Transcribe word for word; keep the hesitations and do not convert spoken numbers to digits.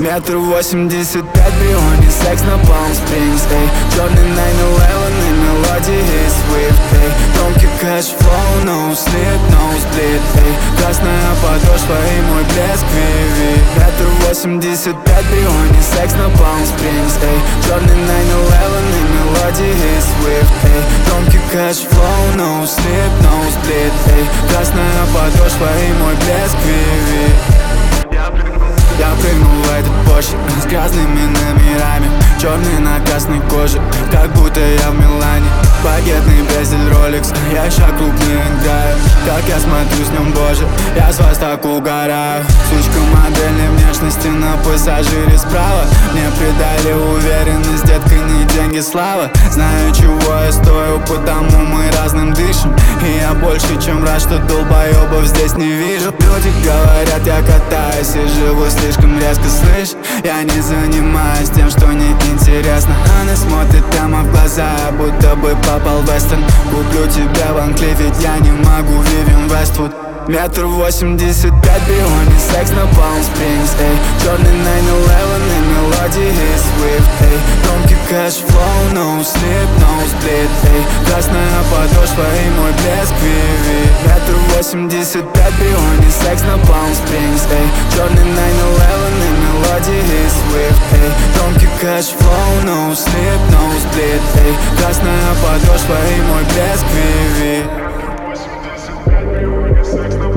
Метр восемьдесят пять, биони, секс на Palm Springs, эй. Черный найн элевен и мелодии Swift, эй. Громкий кэшфлоу, no sleep, no split, эй. Красная подошва и мой блеск Виви. Метр восемьдесят пять, биони, секс на Palm Springs, эй. Черный найн элевен и мелодии Swift, эй. Громкий кэшфлоу, no sleep, no split, эй. Красная подошва и мой блеск Виви. Я прыгнул в этот Porsche с грязными номерами, черный на красной коже, как будто я в Милане. Багетный безель Rolex, я ща крупный играю. Как я смотрю с ним, боже, я с вас так угораю. Сучка модельной внешности на пассажире справа. Мне придали уверенность, детка, не деньги, слава. Знаю, чего я стою, потому мы разным дышим. И я больше чем рад, что долбоебов здесь не вижу. Люди говорят, я катаюсь и живу слишком резко, слышь. Я не занимаюсь тем, что не интересно. Она смотрит прямо в глаза, будто бы попал в вестерн. Куплю тебя в Анклиф, ведь я не могу, Вивиан Вествуд. Метр восемьдесят пять, биони, секс на Palm Springs, эй. Черный найн элевен и мелодии Swift, эй. Громкий кэшфлоу, no sleep, no split, эй. Красная подошва и мой блеск Виви. Метр восемьдесят пять, биони, секс на Palm Springs, эй. Черный найн элевен и мелодии Swift, эй. Громкий кэшфлоу, no sleep, no split, эй. Красная подошва и мой блеск Виви. восемьдесят пять, биони, секс на